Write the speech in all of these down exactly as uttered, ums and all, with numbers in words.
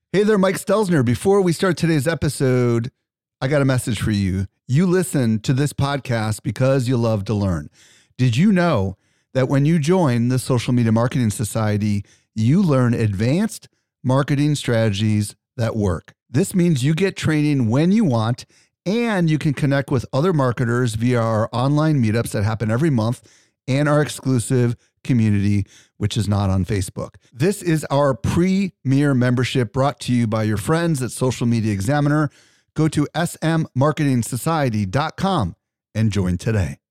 Hey there, Mike Stelzner. Before we start today's episode, I got a message for you. You listen to this podcast because you love to learn. Did you know that when you join the Social Media Marketing Society, you learn advanced marketing strategies that work? This means you get training when you want, and you can connect with other marketers via our online meetups that happen every month and our exclusive community, which is not on Facebook. This is our premier membership brought to you by your friends at Social Media Examiner. Go to s m marketing society dot com and join today.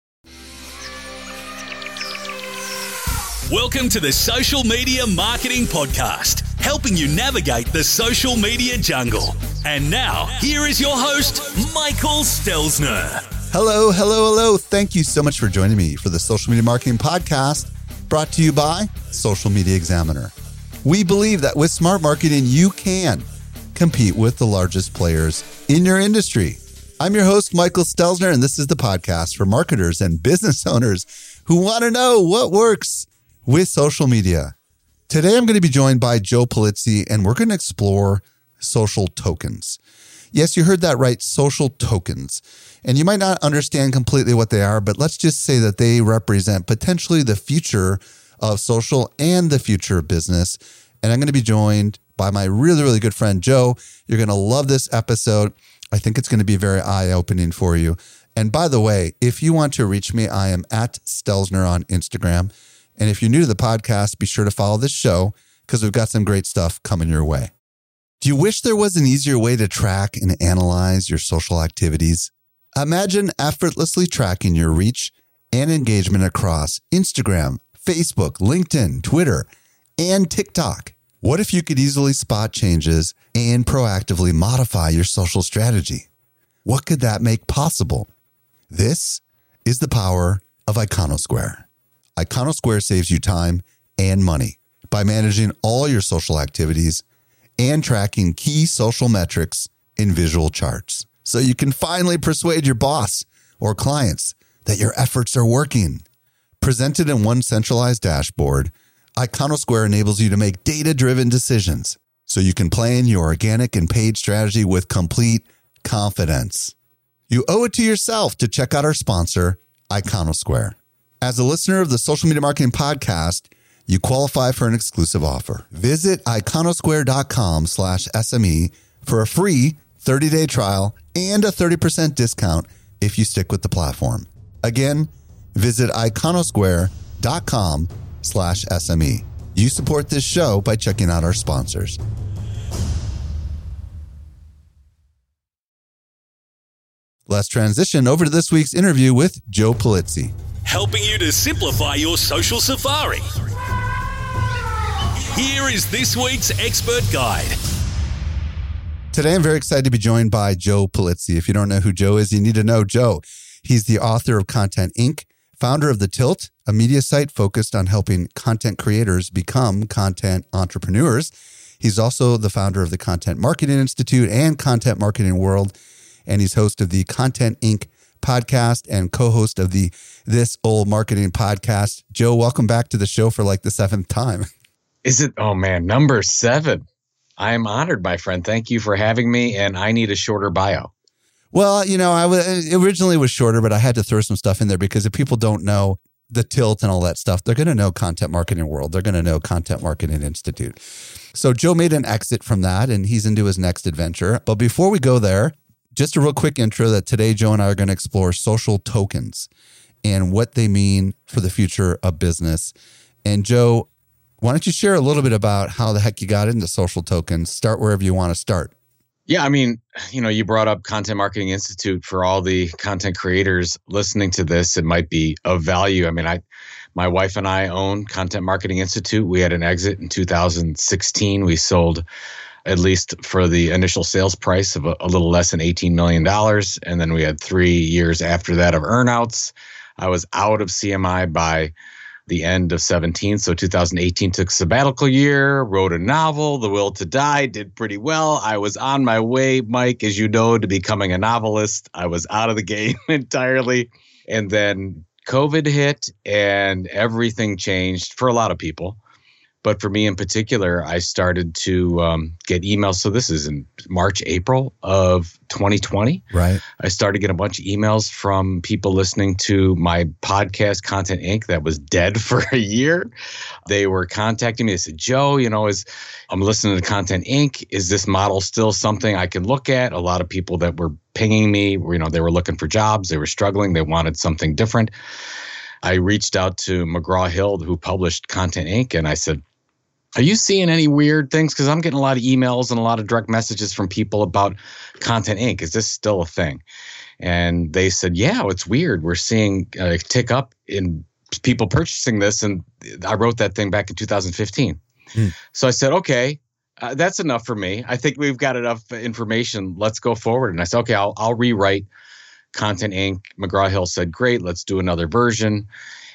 Welcome to the Social Media Marketing Podcast, helping you navigate the social media jungle. And now, here is your host, Michael Stelzner. Hello, hello, hello. Thank you so much for joining me for the Social Media Marketing Podcast, brought to you by Social Media Examiner. We believe that with smart marketing, you can compete with the largest players in your industry. I'm your host, Michael Stelzner, and this is the podcast for marketers and business owners who want to know what works with social media. Today, I'm going to be joined by Joe Pulizzi, and we're going to explore social tokens. Yes, you heard that right, social tokens. And you might not understand completely what they are, but let's just say that they represent potentially the future of social and the future of business. And I'm going to be joined by my really, really good friend, Joe. You're going to love this episode. I think it's going to be very eye-opening for you. And by the way, if you want to reach me, I am at Stelzner on Instagram. And if you're new to the podcast, be sure to follow this show because we've got some great stuff coming your way. Do you wish there was an easier way to track and analyze your social activities? Imagine effortlessly tracking your reach and engagement across Instagram, Facebook, LinkedIn, Twitter, and TikTok. What if you could easily spot changes and proactively modify your social strategy? What could that make possible? This is the power of Iconosquare. Iconosquare saves you time and money by managing all your social activities and tracking key social metrics in visual charts. So you can finally persuade your boss or clients that your efforts are working. Presented in one centralized dashboard, Iconosquare enables you to make data-driven decisions so you can plan your organic and paid strategy with complete confidence. You owe it to yourself to check out our sponsor, Iconosquare. As a listener of the Social Media Marketing Podcast, you qualify for an exclusive offer. Visit iconosquare.com slash SME for a free thirty-day trial and a thirty percent discount if you stick with the platform. Again, visit iconosquare.com slash SME. You support this show by checking out our sponsors. Let's transition over to this week's interview with Joe Pulizzi. Helping you to simplify your social safari. Here is this week's expert guide. Today, I'm very excited to be joined by Joe Pulizzi. If you don't know who Joe is, you need to know Joe. He's the author of Content Incorporated, founder of The Tilt, a media site focused on helping content creators become content entrepreneurs. He's also the founder of the Content Marketing Institute and Content Marketing World, and he's host of the Content Incorporated podcast and co-host of the This Old Marketing podcast. Joe, welcome back to the show for like the seventh time. Is it? Oh man, number seven. I am honored, my friend. Thank you for having me. And I need a shorter bio. Well, you know, I was, originally was shorter, but I had to throw some stuff in there because if people don't know The Tilt and all that stuff, they're going to know Content Marketing World. They're going to know Content Marketing Institute. So Joe made an exit from that and he's into his next adventure. But before we go there, just a real quick intro that today Joe and I are going to explore social tokens and what they mean for the future of business. And Joe, why don't you share a little bit about how the heck you got into social tokens? Start wherever you want to start. Yeah, I mean, you know, you brought up Content Marketing Institute. For all the content creators listening to this, it might be of value. I mean, I, my wife and I own Content Marketing Institute. We had an exit in two thousand sixteen. We sold, at least for the initial sales price, of a, a little less than eighteen million dollars. And then we had three years after that of earnouts. I was out of C M I by the end of seventeen. So two thousand eighteen took sabbatical year, wrote a novel, The Will to Die, did pretty well. I was on my way, Mike, as you know, to becoming a novelist. I was out of the game entirely. And then COVID hit and everything changed for a lot of people. But for me in particular, I started to um, get emails. So this is in March, April of twenty twenty. Right. I started getting a bunch of emails from people listening to my podcast, Content Incorporated, that was dead for a year. They were contacting me. They said, Joe, you know, is I'm listening to Content Incorporated. Is this model still something I can look at? A lot of people that were pinging me, you know, they were looking for jobs. They were struggling. They wanted something different. I reached out to McGraw-Hill, who published Content Incorporated, and I said, are you seeing any weird things? Because I'm getting a lot of emails and a lot of direct messages from people about Content Incorporated. Is this still a thing? And they said, yeah, it's weird. We're seeing a tick up in people purchasing this. And I wrote that thing back in two thousand fifteen. Hmm. So I said, okay, uh, that's enough for me. I think we've got enough information. Let's go forward. And I said, okay, I'll, I'll rewrite Content Incorporated. McGraw-Hill said, great, let's do another version.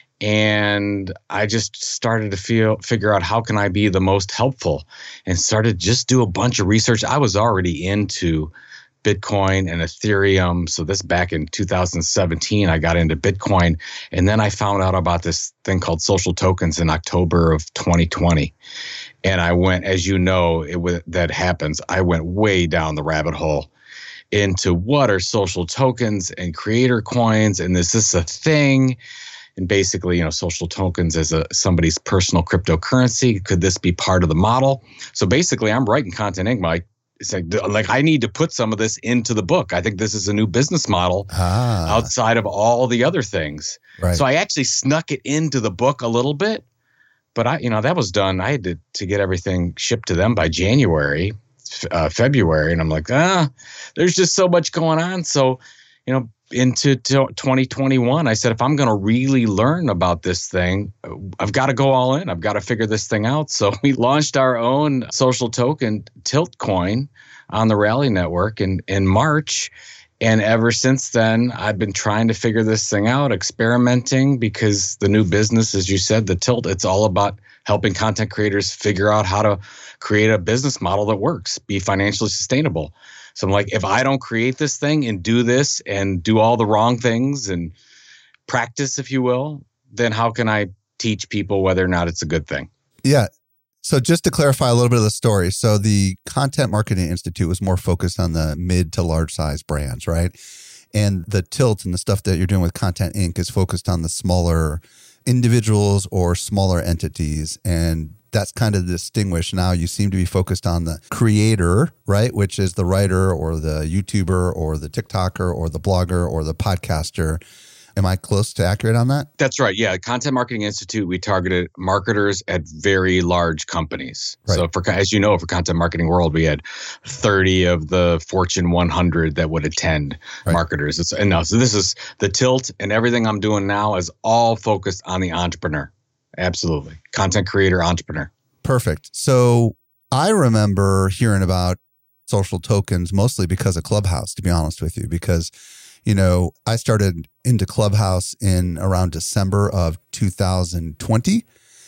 And I just started to feel figure out how can I be the most helpful, and started just do a bunch of research. I was already into Bitcoin and Ethereum. So this back in two thousand seventeen, I got into Bitcoin. And then I found out about this thing called social tokens in October of twenty twenty. And I went, as you know, it w- that happens. I went way down the rabbit hole into what are social tokens and creator coins, and is this a thing? And basically, you know, social tokens as a somebody's personal cryptocurrency. Could this be part of the model? So basically, I'm writing Content Incorporated, Mike. It's like, like I need to put some of this into the book. I think this is a new business model ah. outside of all the other things. Right. So I actually snuck it into the book a little bit, but I, you know, that was done. I had to, to get everything shipped to them by January, uh, February, and I'm like, ah, there's just so much going on. So, you know, into twenty twenty-one, I said, if I'm going to really learn about this thing, I've got to go all in. I've got to figure this thing out. So we launched our own social token, Tiltcoin, on the Rally Network in, in March. And ever since then, I've been trying to figure this thing out, experimenting, because the new business, as you said, the Tilt, it's all about helping content creators figure out how to create a business model that works, be financially sustainable. So I'm like, if I don't create this thing and do this and do all the wrong things and practice, if you will, then how can I teach people whether or not it's a good thing? Yeah. So just to clarify a little bit of the story. So the Content Marketing Institute was more focused on the mid to large size brands, right? And the Tilt and the stuff that you're doing with Content Incorporated is focused on the smaller individuals or smaller entities. And that's kind of distinguished. Now you seem to be focused on the creator, right? Which is the writer or the YouTuber or the TikToker or the blogger or the podcaster. Am I close to accurate on that? That's right. Yeah. Content Marketing Institute, we targeted marketers at very large companies. Right. So for, as you know, for Content Marketing World, we had thirty of the Fortune one hundred that would attend right. marketers. It's, and now, so this is the Tilt, and everything I'm doing now is all focused on the entrepreneur. Absolutely. Content creator, entrepreneur. Perfect. So I remember hearing about social tokens mostly because of Clubhouse, to be honest with you, because, you know, I started into Clubhouse in around December of two thousand twenty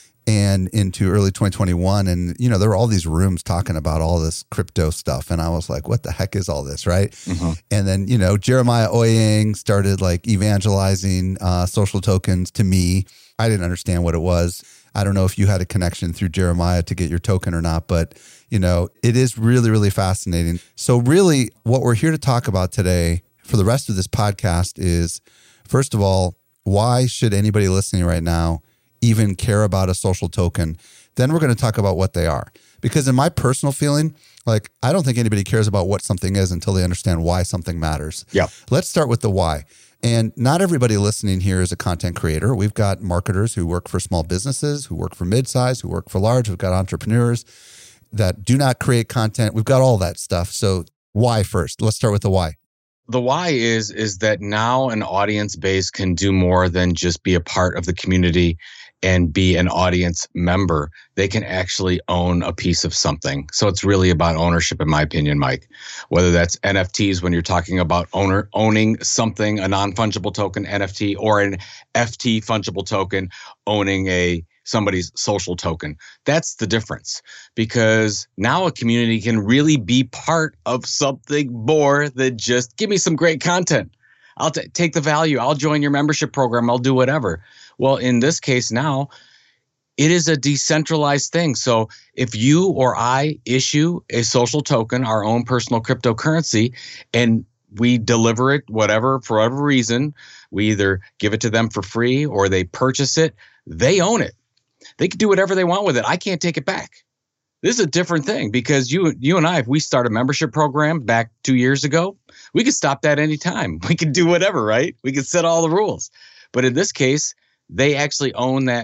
and into early twenty twenty-one. And, you know, there were all these rooms talking about all this crypto stuff. And I was like, what the heck is all this, right? Mm-hmm. And then, you know, Jeremiah Owyang started like evangelizing uh, social tokens to me. I didn't understand what it was. I don't know if you had a connection through Jeremiah to get your token or not, but, you know, it is really, really fascinating. So really what we're here to talk about today for the rest of this podcast is, first of all, why should anybody listening right now even care about a social token? Then we're going to talk about what they are. Because in my personal feeling, like, I don't think anybody cares about what something is until they understand why something matters. Yeah. Let's start with the why. And not everybody listening here is a content creator. We've got marketers who work for small businesses, who work for mid-size, who work for large. We've got entrepreneurs that do not create content. We've got all that stuff. So why first? Let's start with the why. The why is, is that now an audience base can do more than just be a part of the community and be an audience member. They can actually own a piece of something. So it's really about ownership, in my opinion, Mike. Whether that's N F Ts when you're talking about owner owning something, a non-fungible token N F T, or an F T fungible token owning a somebody's social token. That's the difference, because now a community can really be part of something more than just give me some great content. I'll t- take the value. I'll join your membership program. I'll do whatever. Well, in this case now, it is a decentralized thing. So if you or I issue a social token, our own personal cryptocurrency, and we deliver it, whatever, for whatever reason, we either give it to them for free or they purchase it, they own it. They can do whatever they want with it. I can't take it back. This is a different thing because you you and I, if we start a membership program back two years ago, we could stop that anytime. We could do whatever, right? We could set all the rules. But in this case, they actually own that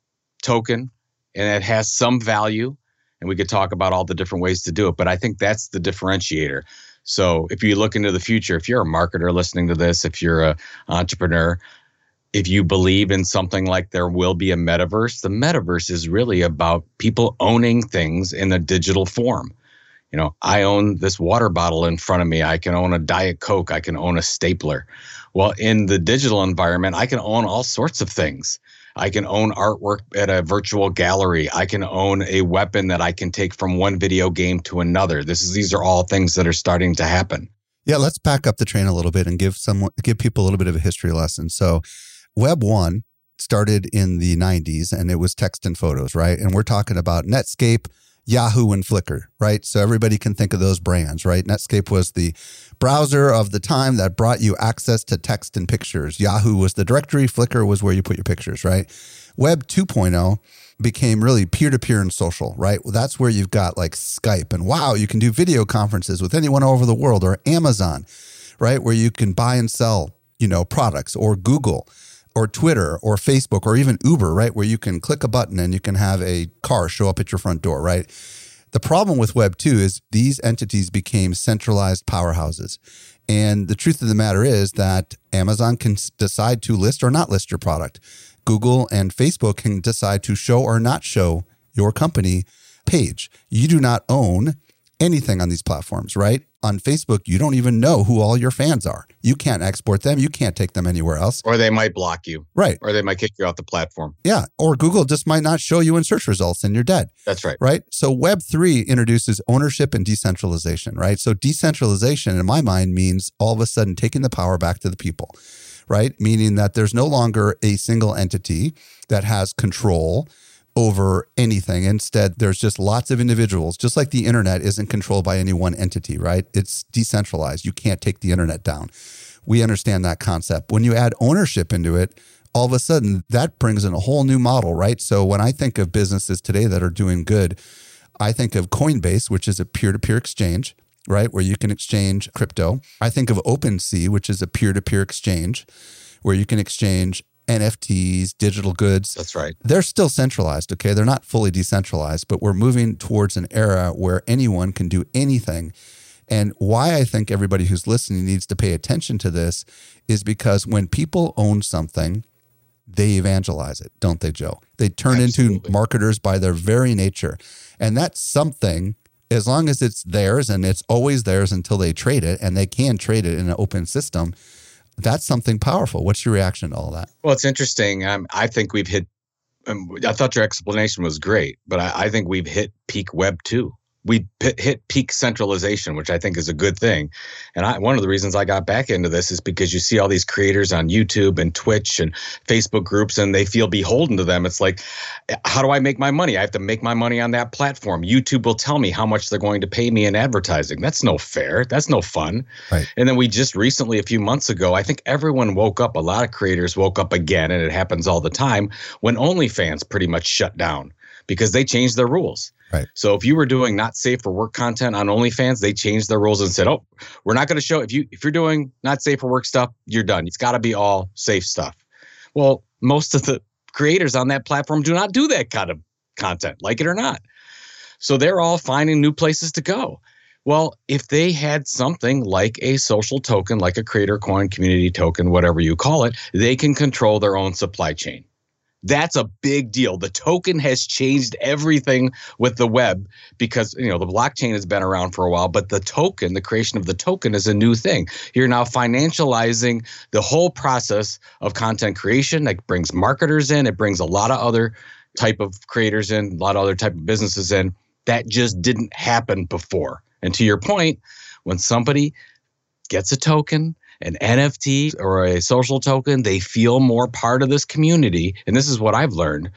token and it has some value. And we could talk about all the different ways to do it. But I think that's the differentiator. So if you look into the future, if you're a marketer listening to this, if you're an entrepreneur, if you believe in something like there will be a metaverse, the metaverse is really about people owning things in a digital form. You know, I own this water bottle in front of me. I can own a Diet Coke. I can own a stapler. Well, in the digital environment, I can own all sorts of things. I can own artwork at a virtual gallery. I can own a weapon that I can take from one video game to another. This is these are all things that are starting to happen. Yeah, let's back up the train a little bit and give some give people a little bit of a history lesson. So Web one started in the nineties and it was text and photos, right? And we're talking about Netscape, Yahoo, and Flickr, right? So everybody can think of those brands, right? Netscape was the browser of the time that brought you access to text and pictures. Yahoo was the directory. Flickr was where you put your pictures, right? Web two point oh became really peer-to-peer and social, right? Well, that's where you've got like Skype and wow, you can do video conferences with anyone all over the world, or Amazon, right? Where you can buy and sell, you know, products, or Google, or Twitter, or Facebook, or even Uber, right? Where you can click a button and you can have a car show up at your front door, right? The problem with Web two is these entities became centralized powerhouses. And the truth of the matter is that Amazon can decide to list or not list your product. Google and Facebook can decide to show or not show your company page. You do not own anything on these platforms, right? On Facebook, you don't even know who all your fans are. You can't export them. You can't take them anywhere else. Or they might block you. Right. Or they might kick you off the platform. Yeah. Or Google just might not show you in search results and you're dead. That's right. Right. So Web three introduces ownership and decentralization, right? So decentralization in my mind means all of a sudden taking the power back to the people, right? Meaning that there's no longer a single entity that has control over anything. Instead, there's just lots of individuals, just like the internet isn't controlled by any one entity, right? It's decentralized. You can't take the internet down. We understand that concept. When you add ownership into it, all of a sudden that brings in a whole new model, right? So when I think of businesses today that are doing good, I think of Coinbase, which is a peer-to-peer exchange, right? Where you can exchange crypto. I think of OpenSea, which is a peer-to-peer exchange where you can exchange N F Ts, digital goods. That's right. They're still centralized, okay? They're not fully decentralized, but we're moving towards an era where anyone can do anything. And why I think everybody who's listening needs to pay attention to this is because when people own something, they evangelize it, don't they, Joe? They turn Absolutely. into marketers by their very nature. And that's something, as long as it's theirs and it's always theirs until they trade it, and they can trade it in an open system, that's something powerful. What's your reaction to all that? Well, it's interesting. Um, I think we've hit, um, I thought your explanation was great, but I, I think we've hit peak Web two. We hit peak centralization, which I think is a good thing. And I, one of the reasons I got back into this is because you see all these creators on YouTube and Twitch and Facebook groups, and they feel beholden to them. It's like, how do I make my money? I have to make my money on that platform. YouTube will tell me how much they're going to pay me in advertising. That's no fair. That's no fun. Right. And then we just recently, a few months ago, I think everyone woke up. A lot of creators woke up again, and it happens all the time, when OnlyFans pretty much shut down because they changed their rules. Right. So if you were doing not safe for work content on OnlyFans, they changed their rules and said, oh, we're not going to show if you if you're doing not safe for work stuff, you're done. It's got to be all safe stuff. Well, most of the creators on that platform do not do that kind of content, like it or not. So they're all finding new places to go. Well, if they had something like a social token, like a creator coin, community token, whatever you call it, they can control their own supply chain. That's a big deal. The token has changed everything with the web because, you know, the blockchain has been around for a while, but the token, the creation of the token is a new thing. You're now financializing the whole process of content creation. That brings marketers in. It brings a lot of other type of creators in, a lot of other type of businesses in. That just didn't happen before. And to your point, when somebody gets a token, an N F T or a social token, they feel more part of this community. And this is what I've learned.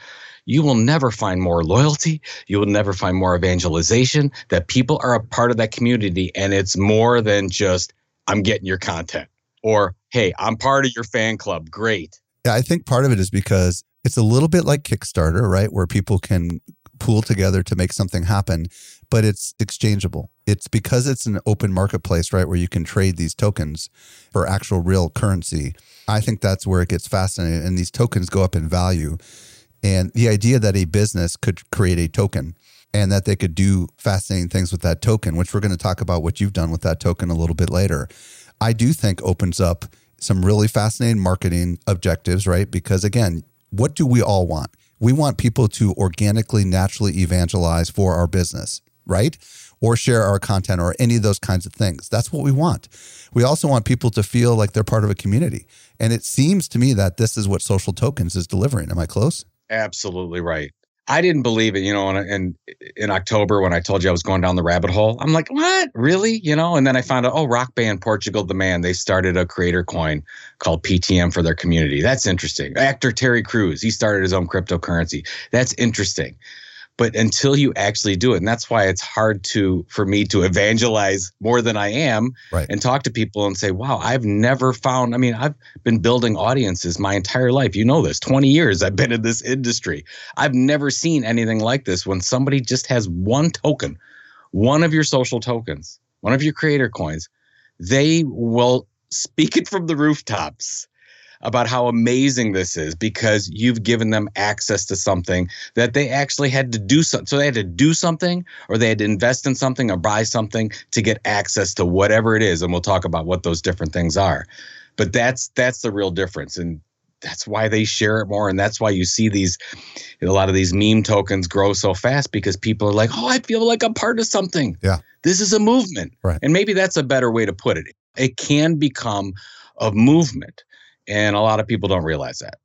you will never find more loyalty. You will never find more evangelization, that people are a part of that community. And it's more than just, I'm getting your content, or, hey, I'm part of your fan club. Great. Yeah, I think part of it is because it's a little bit like Kickstarter, right? Where people can pool together to make something happen, but it's exchangeable. It's because it's an open marketplace, right? Where you can trade these tokens for actual real currency. I think that's where it gets fascinating. And these tokens go up in value. And the idea that a business could create a token and that they could do fascinating things with that token, which we're going to talk about what you've done with that token a little bit later, I do think opens up some really fascinating marketing objectives, right? Because again, what do we all want? We want people to organically, naturally evangelize for our business, right? Or share our content or any of those kinds of things. That's what we want. We also want people to feel like they're part of a community. And it seems to me that this is what Social Tokens is delivering. Am I close? Absolutely right. I didn't believe it, you know, in, in, in October when I told you I was going down the rabbit hole. I'm like, what? Really? You know, and then I found out, oh, Rock Band Portugal the Man, they started a creator coin called P T M for their community. That's interesting. Actor Terry Crews, he started his own cryptocurrency. That's interesting. But until you actually do it, and that's why it's hard to for me to evangelize more than I am, right, and talk to people and say, wow, I've never found, I mean, I've been building audiences my entire life. You know this, twenty years I've been in this industry. I've never seen anything like this when somebody just has one token, one of your social tokens, one of your creator coins. They will speak it from the rooftops about how amazing this is because you've given them access to something that they actually had to do something. So they had to do something, or they had to invest in something or buy something to get access to whatever it is. And we'll talk about what those different things are. But that's that's the real difference. And that's why they share it more. And that's why you see these, a lot of these meme tokens grow so fast, because people are like, oh, I feel like I'm part of something. Yeah. This is a movement. Right. And maybe that's a better way to put it. It can become a movement. And a lot of people don't realize that.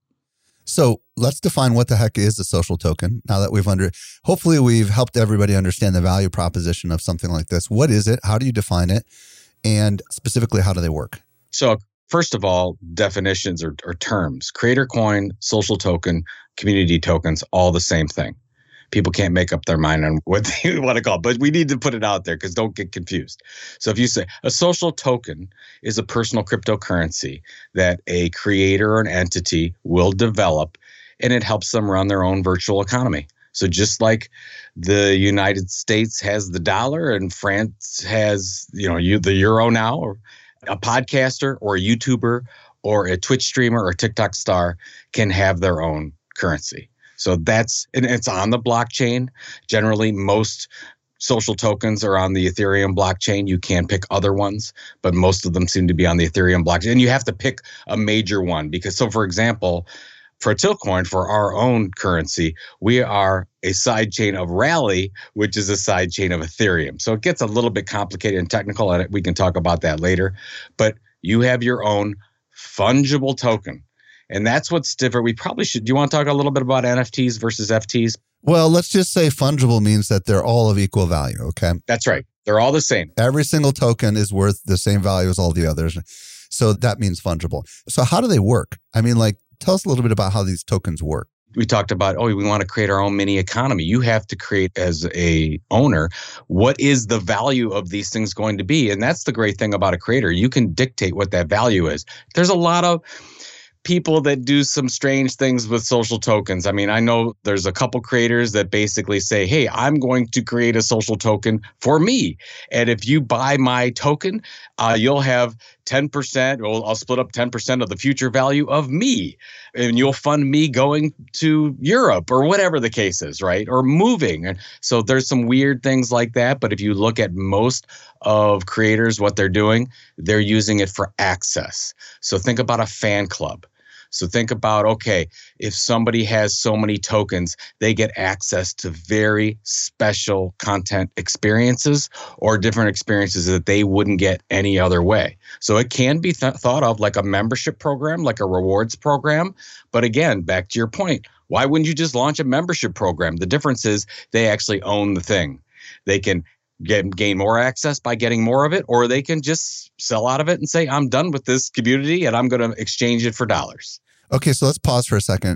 So let's define what the heck is a social token. Now that we've under, hopefully we've helped everybody understand the value proposition of something like this. What is it? How do you define it? And specifically, how do they work? So first of all, definitions or, or terms. Creator coin, social token, community tokens, all the same thing. People can't make up their mind on what they want to call it, but we need to put it out there because don't get confused. So if you say a social token is a personal cryptocurrency that a creator or an entity will develop, and it helps them run their own virtual economy. So just like the United States has the dollar and France has, you know, you, the euro now, or a podcaster or a YouTuber or a Twitch streamer or TikTok star can have their own currency. So that's, and it's on the blockchain. Generally, most social tokens are on the Ethereum blockchain. You can pick other ones, but most of them seem to be on the Ethereum blockchain. And you have to pick a major one because, so for example, for Tiltcoin, for our own currency, we are a side chain of Rally, which is a side chain of Ethereum. So it gets a little bit complicated and technical, and we can talk about that later. But you have your own fungible token. And that's what's different. We probably should. Do you want to talk a little bit about N F Ts versus F Ts? Well, let's just say fungible means that they're all of equal value, okay? That's right. They're all the same. Every single token is worth the same value as all the others. So that means fungible. So how do they work? I mean, like, tell us a little bit about how these tokens work. We talked about, oh, we want to create our own mini economy. You have to create, as a owner, what is the value of these things going to be? And that's the great thing about a creator. You can dictate what that value is. There's a lot of people that do some strange things with social tokens. I mean, I know there's a couple creators that basically say, hey, I'm going to create a social token for me. And if you buy my token, uh, you'll have ten percent, well, I'll split up ten percent of the future value of me. And you'll fund me going to Europe or whatever the case is, right? Or moving. And so there's some weird things like that. But if you look at most of creators, what they're doing, they're using it for access. So think about a fan club. So think about, okay, if somebody has so many tokens, they get access to very special content experiences or different experiences that they wouldn't get any other way. So it can be th- thought of like a membership program, like a rewards program. But again, back to your point, why wouldn't you just launch a membership program? The difference is they actually own the thing. They can get gain more access by getting more of it, or they can just sell out of it and say, I'm done with this community and I'm going to exchange it for dollars. Okay, so let's pause for a second.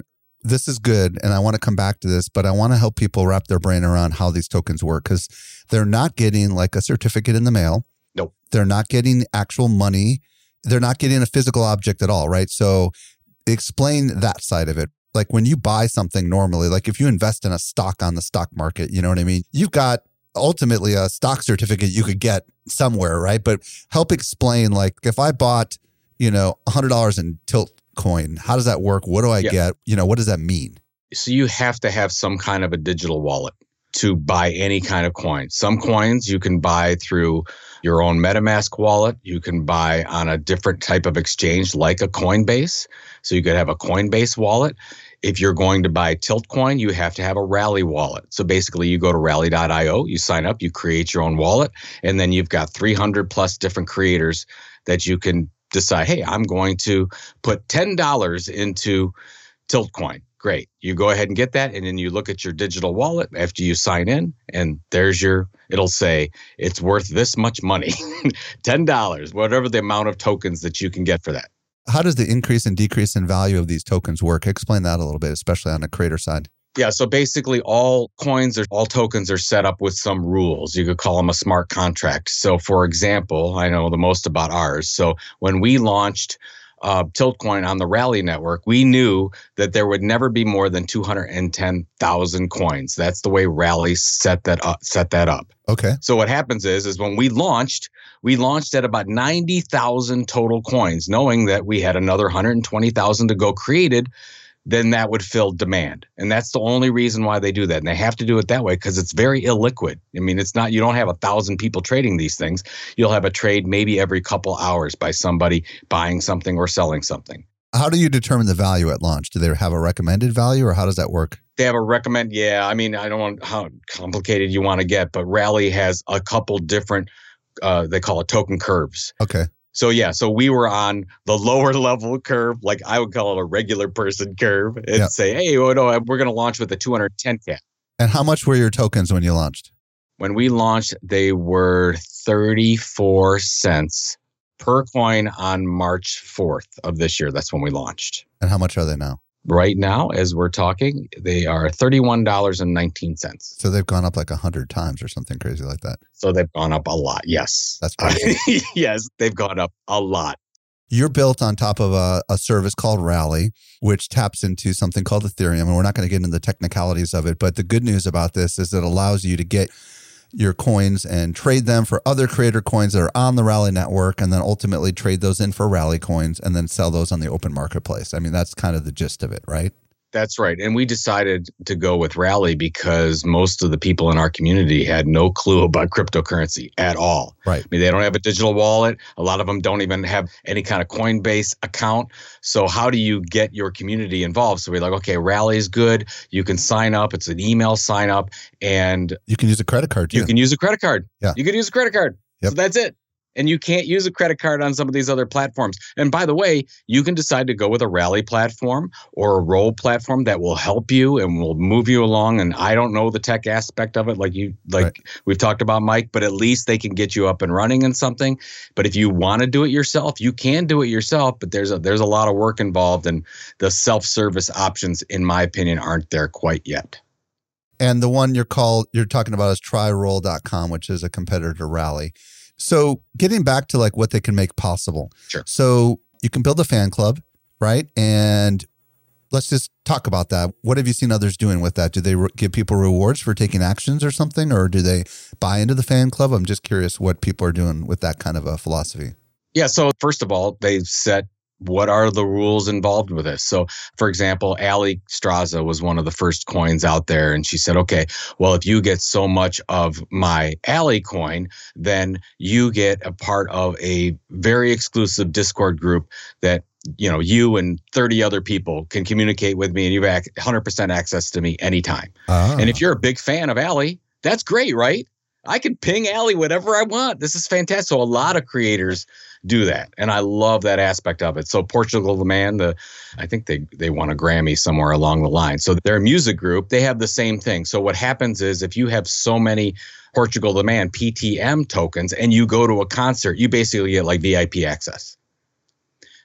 this is good, and I want to come back to this, but I want to help people wrap their brain around how these tokens work, because they're not getting like a certificate in the mail. Nope. They're not getting actual money. They're not getting a physical object at all, right? So explain that side of it. Like when you buy something normally, like if you invest in a stock on the stock market, you know what I mean? You've got ultimately a stock certificate you could get somewhere, right? But help explain, like if I bought, you know, one hundred dollars in Tilt coin, how does that work? What do I yeah. get? You know, what does that mean? So you have to have some kind of a digital wallet to buy any kind of coin. Some coins you can buy through your own MetaMask wallet. You can buy on a different type of exchange like a Coinbase. So you could have a Coinbase wallet. If you're going to buy Tiltcoin, you have to have a Rally wallet. So basically you go to rally dot io, you sign up, you create your own wallet, and then you've got three hundred plus different creators that you can decide, hey, I'm going to put ten dollars into Tiltcoin. Great. You go ahead and get that. And then you look at your digital wallet after you sign in, and there's your, it'll say it's worth this much money, ten dollars, whatever the amount of tokens that you can get for that. How does the increase and decrease in value of these tokens work? Explain that a little bit, especially on the creator side. Yeah, so basically all coins or all tokens are set up with some rules. You could call them a smart contract. So for example, I know the most about ours. So when we launched uh, Tiltcoin on the Rally network, we knew that there would never be more than two hundred ten thousand coins. That's the way Rally set that up. Set that up. Okay. So what happens is, is when we launched, we launched at about ninety thousand total coins, knowing that we had another one hundred twenty thousand to go created. Then that would fill demand. And that's the only reason why they do that. And they have to do it that way because it's very illiquid. I mean, it's not, you don't have a thousand people trading these things. You'll have a trade maybe every couple hours by somebody buying something or selling something. How do you determine the value at launch? Do they have a recommended value, or how does that work? They have a recommend. Yeah. I mean, I don't want how complicated you want to get, but Rally has a couple different, uh, they call it token curves. Okay. So yeah, so we were on the lower level curve, like I would call it a regular person curve, and yeah. say, hey, oh, no, we're going to launch with a two hundred ten cap. And how much were your tokens when you launched? When we launched, they were thirty-four cents per coin on March fourth of this year. That's when we launched. And how much are they now? Right now, as we're talking, they are thirty-one dollars and nineteen cents. So they've gone up like one hundred times or something crazy like that. So they've gone up a lot, yes. That's crazy. Yes, they've gone up a lot. You're built on top of a, a service called Rally, which taps into something called Ethereum. And we're not going to get into the technicalities of it. But the good news about this is it allows you to get your coins and trade them for other creator coins that are on the Rally network, and then ultimately trade those in for Rally coins and then sell those on the open marketplace. I mean, that's kind of the gist of it, right? That's right. And we decided to go with Rally because most of the people in our community had no clue about cryptocurrency at all. Right. I mean, they don't have a digital wallet. A lot of them don't even have any kind of Coinbase account. So how do you get your community involved? So we're like, okay, Rally is good. You can sign up. It's an email sign up. And you can use a credit card too. You can use a credit card. Yeah. You can use a credit card. Yep. So that's it. And you can't use a credit card on some of these other platforms. And by the way, you can decide to go with a Rally platform or a Roll platform that will help you and will move you along. And I don't know the tech aspect of it, like you, like right. we've talked about, Mike, but at least they can get you up and running in something. But if you want to do it yourself, you can do it yourself. But there's a there's a lot of work involved, and the self-service options, in my opinion, aren't there quite yet. And the one you're called you're talking about is try roll dot com, which is a competitor to Rally. So getting back to like what they can make possible. Sure. So you can build a fan club, right? And let's just talk about that. What have you seen others doing with that? Do they re- give people rewards for taking actions or something? Or do they buy into the fan club? I'm just curious what people are doing with that kind of a philosophy. Yeah. So first of all, they set what are the rules involved with this? So, for example, Ali Straza was one of the first coins out there, and she said, okay, well, if you get so much of my Ali coin, then you get a part of a very exclusive Discord group that, you know, you and thirty other people can communicate with me, and you have one hundred percent access to me anytime. Ah. And if you're a big fan of Ali, that's great, right? I can ping Ali whatever I want. This is fantastic. So a lot of creators do that, and I love that aspect of it. So Portugal the Man, the I think they they won a Grammy somewhere along the line. So their music group, they have the same thing. So what happens is if you have so many Portugal the Man P T M tokens and you go to a concert, you basically get like V I P access.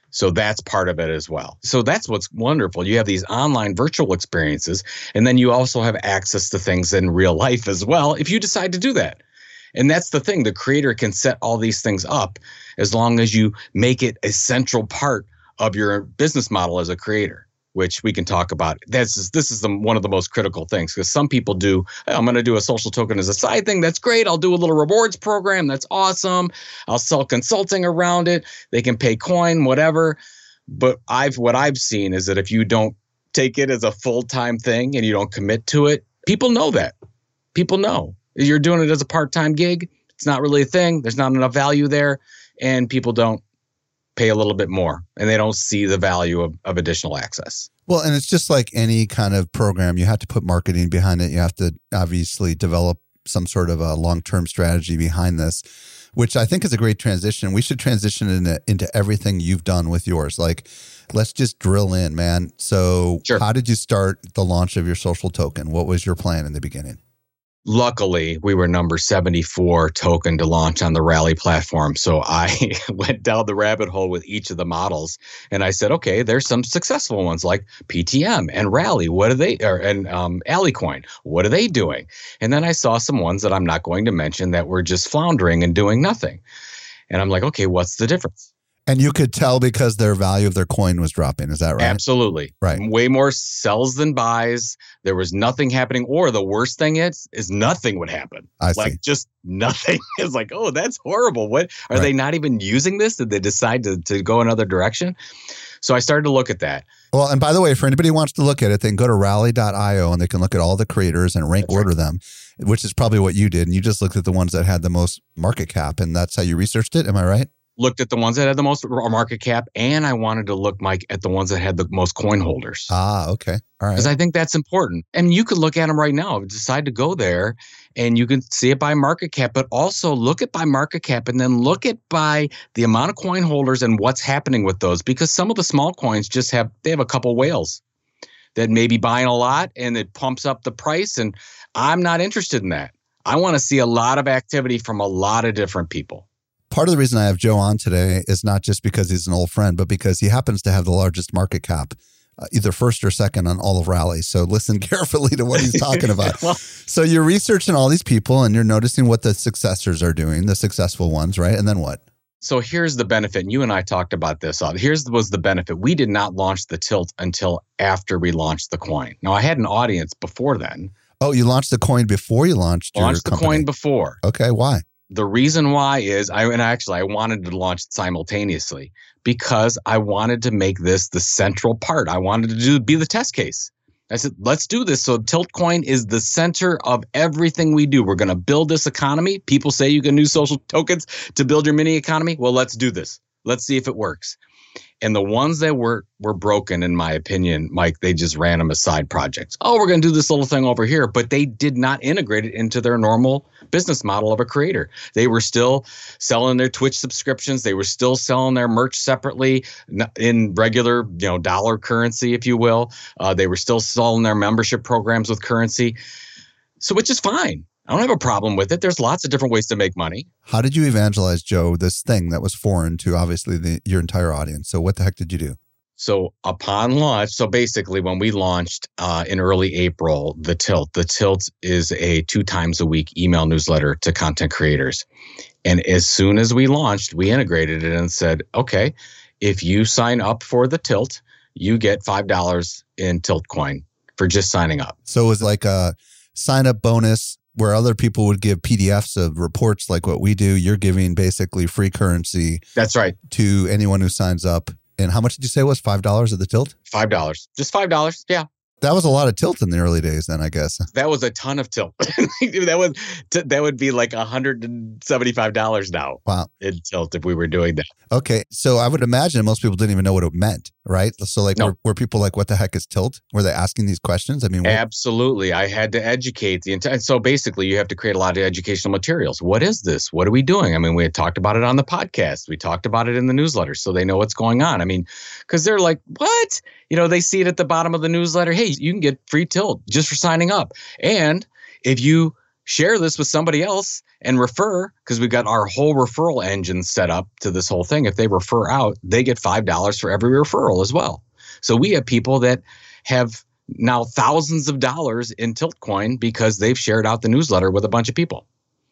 So that's part of it as well. So that's what's wonderful. You have these online virtual experiences, and then you also have access to things in real life as well if you decide to do that. And that's the thing. The creator can set all these things up as long as you make it a central part of your business model as a creator, which we can talk about. This is, this is the, one of the most critical things, because some people do, hey, I'm going to do a social token as a side thing. That's great. I'll do a little rewards program. That's awesome. I'll sell consulting around it. They can pay coin, whatever. But I've what I've seen is that if you don't take it as a full-time thing and you don't commit to it, people know that. People know. You're doing it as a part-time gig. It's not really a thing. There's not enough value there. And people don't pay a little bit more, and they don't see the value of, of additional access. Well, and it's just like any kind of program. You have to put marketing behind it. You have to obviously develop some sort of a long-term strategy behind this, which I think is a great transition. We should transition into, into everything you've done with yours. Like, let's just drill in, man. So Sure. How did you start the launch of your social token? What was your plan in the beginning? Luckily, we were number seventy-four token to launch on the Rally platform. So I went down the rabbit hole with each of the models, and I said, okay, there's some successful ones like P T M and Rally. What are they, or, and um, Alicoin, what are they doing? And then I saw some ones that I'm not going to mention that were just floundering and doing nothing. And I'm like, okay, what's the difference? And you could tell because their value of their coin was dropping. Is that right? Absolutely. Right. Way more sells than buys. There was nothing happening. Or the worst thing is, is nothing would happen. I like see. Just nothing. It's like, oh, that's horrible. What are Right. they not even using this? Did they decide to, to go another direction? So I started to look at that. Well, and by the way, for anybody who wants to look at it, they can go to rally dot io and they can look at all the creators and rank That's order them, which is probably what you did. And you just looked at the ones that had the most market cap, and that's how you researched it. Am I right? Looked at the ones that had the most market cap, and I wanted to look, Mike, at the ones that had the most coin holders. Ah, okay. All right. Because I think that's important. And you could look at them right now, decide to go there, and you can see it by market cap, but also look at by market cap and then look at by the amount of coin holders and what's happening with those. Because some of the small coins just have, they have a couple whales that may be buying a lot, and it pumps up the price. And I'm not interested in that. I want to see a lot of activity from a lot of different people. Part of the reason I have Joe on today is not just because he's an old friend, but because he happens to have the largest market cap, uh, either first or second on all of Rally. So listen carefully to what he's talking about. Well, So you're researching all these people and you're noticing what the successors are doing, the successful ones, right? And then what? So here's the benefit. And you and I talked about this. Here's was the benefit. We did not launch the Tilt until after we launched the coin. Now, I had an audience before then. Oh, you launched the coin before you launched your Launched the company. coin before. Okay, why? The reason why is I and actually I wanted to launch it simultaneously because I wanted to make this the central part. I wanted to do be the test case. I said, let's do this. So Tiltcoin is the center of everything we do. We're going to build this economy. People say you can use social tokens to build your mini economy. Well, let's do this. Let's see if it works. And the ones that were were broken, in my opinion, Mike, they just ran them as side projects. Oh, we're going to do this little thing over here. But they did not integrate it into their normal business model of a creator. They were still selling their Twitch subscriptions. They were still selling their merch separately in regular, you know, dollar currency, if you will. Uh, they were still selling their membership programs with currency. So which is fine. I don't have a problem with it. There's lots of different ways to make money. How did you evangelize, Joe, this thing that was foreign to obviously the, your entire audience? So what the heck did you do? So upon launch, so basically when we launched uh, in early April, the Tilt, the Tilt is a two times a week email newsletter to content creators. And as soon as we launched, we integrated it and said, okay, if you sign up for the Tilt, you get five dollars in Tilt coin for just signing up. So it was like a sign up bonus where other people would give P D Fs of reports like what we do. You're giving basically free currency. That's right. To anyone who signs up. And how much did you say it was? five dollars at the Tilt? five dollars. Just five dollars. Yeah. That was a lot of Tilt in the early days then, I guess. That was a ton of Tilt. that would that would be like one hundred seventy-five dollars now. Wow. In Tilt if we were doing that. Okay. So I would imagine most people didn't even know what it meant, right? So like, No. were, were people like, what the heck is Tilt? Were they asking these questions? I mean, what, Absolutely. I had to educate the entire. So basically, you have to create a lot of educational materials. What is this? What are we doing? I mean, we had talked about it on the podcast. We talked about it in the newsletter, so they know what's going on. I mean, because they're like, what? You know, they see it at the bottom of the newsletter. Hey, you can get free Tilt just for signing up. And if you share this with somebody else and refer, because we've got our whole referral engine set up to this whole thing. If they refer out, they get five dollars for every referral as well. So we have people that have now thousands of dollars in Tiltcoin because they've shared out the newsletter with a bunch of people.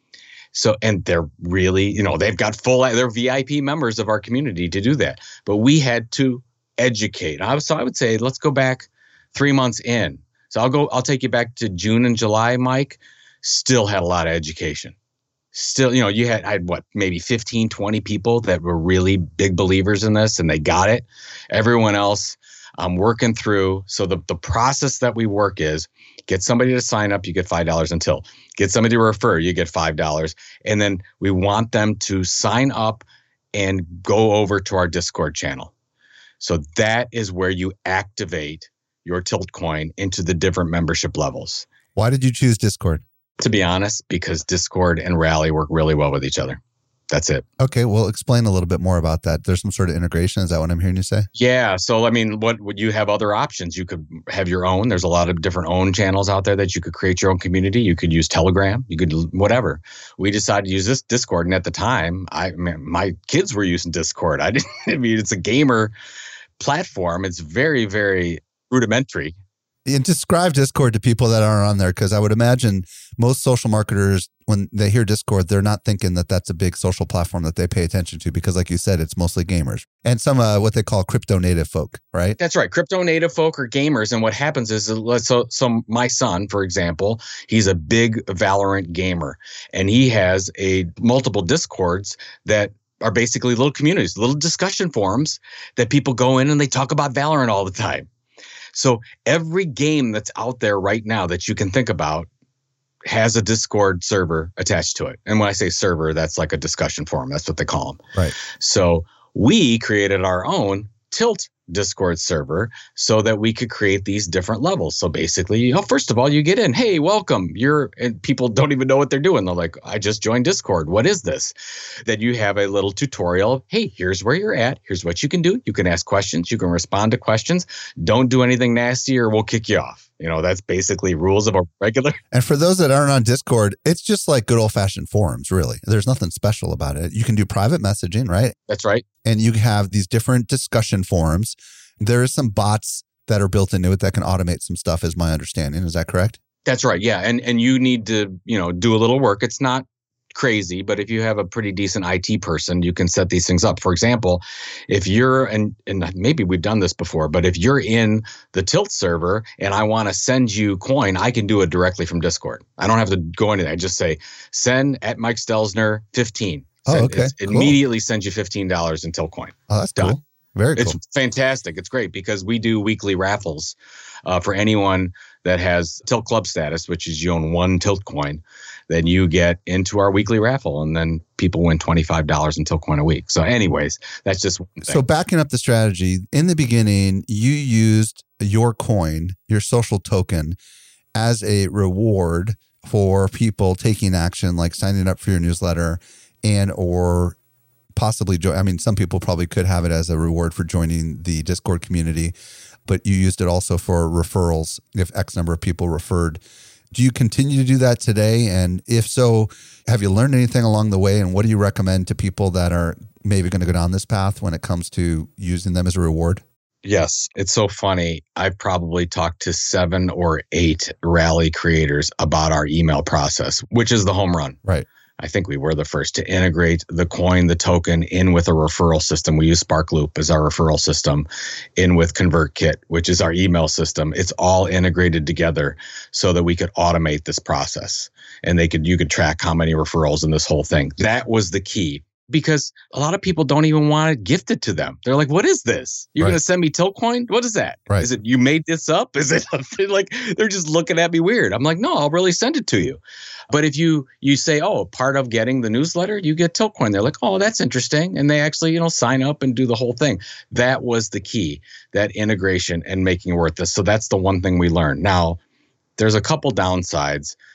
So, and they're really, you know, they've got full, they're V I P members of our community to do that. But we had to educate. I was, so I would say, let's go back three months in. So I'll go, I'll take you back to June and July, Mike. Still had a lot of education. Still, you know, you had, I had what, maybe fifteen, twenty people that were really big believers in this and they got it. Everyone else, I'm working through. So the, the process that we work is get somebody to sign up, you get five dollars until. Get somebody to refer, you get five dollars. And then we want them to sign up and go over to our Discord channel. So that is where you activate your Tiltcoin into the different membership levels. Why did you choose Discord? To be honest, because Discord and Rally work really well with each other. That's it. Okay, well, explain a little bit more about that. There's some sort of integration. Is that what I'm hearing you say? Yeah. So, I mean, what would you have other options? You could have your own. There's a lot of different own channels out there that you could create your own community. You could use Telegram. You could whatever. We decided to use this Discord, and at the time, I man, my kids were using Discord. I didn't. I mean, it's a gamer platform. It's very, very rudimentary. And describe Discord to people that aren't on there, because I would imagine most social marketers, when they hear Discord, they're not thinking that that's a big social platform that they pay attention to, because like you said, it's mostly gamers and some uh, what they call crypto native folk, right? That's right. Crypto native folk are gamers. And what happens is, so, so my son, for example, he's a big Valorant gamer, and he has a multiple Discords that are basically little communities, little discussion forums that people go in and they talk about Valorant all the time. So every game that's out there right now that you can think about has a Discord server attached to it. And when I say server, that's like a discussion forum. That's what they call them. Right. So we created our own Tilt Discord server so that we could create these different levels. So basically, you know, first of all, you get in, hey, welcome. You're, and people don't even know what they're doing. They're like, I just joined Discord. What is this? Then you have a little tutorial. Hey, here's where you're at. Here's what you can do. You can ask questions. You can respond to questions. Don't do anything nasty or we'll kick you off. You know, that's basically rules of a regular. And for those that aren't on Discord, it's just like good old fashioned forums, really. There's nothing special about it. You can do private messaging, right? That's right. And you have these different discussion forums. There is some bots that are built into it that can automate some stuff, is my understanding. Is that correct? That's right. Yeah. And and you need to, you know, do a little work. It's not crazy, but if you have a pretty decent I T person, you can set these things up. For example, if you're, and, and maybe we've done this before, but if you're in the Tilt server and I want to send you coin, I can do it directly from Discord. I don't have to go into that. I just say, send at Mike Stelzner fifteen. Send, oh, okay. It cool. Immediately sends you fifteen dollars in Tilt coin. Oh, that's Done. Cool. Very cool. It's fantastic. It's great because we do weekly raffles uh, for anyone that has Tilt Club status, which is you own one Tilt coin. Then you get into our weekly raffle, and then people win twenty-five dollars in Tilt coin a week. So anyways, that's just one thing. So backing up the strategy, in the beginning, you used your coin, your social token, as a reward for people taking action, like signing up for your newsletter and or possibly join. I mean, some people probably could have it as a reward for joining the Discord community, but you used it also for referrals if X number of people referred. Do you continue to do that today? And if so, have you learned anything along the way? And what do you recommend to people that are maybe going to go down this path when it comes to using them as a reward? Yes, it's so funny. I've probably talked to seven or eight Rally creators about our email process, which is the home run. Right. I think we were the first to integrate the coin, the token in with a referral system. We use SparkLoop as our referral system, in with ConvertKit, which is our email system. It's all integrated together so that we could automate this process, and they could you could track how many referrals in this whole thing. That was the key, because a lot of people don't even want it gifted to them. They're like, what is this? You're right. going to send me Tiltcoin? What is that? Right. Is it you made this up? Is it like they're just looking at me weird? I'm like, no, I'll really send it to you. But if you you say, oh, part of getting the newsletter, you get Tiltcoin. They're like, oh, that's interesting. And they actually, you know, sign up and do the whole thing. That was the key, that integration and making it worth this. So that's the one thing we learned. Now, there's a couple downsides.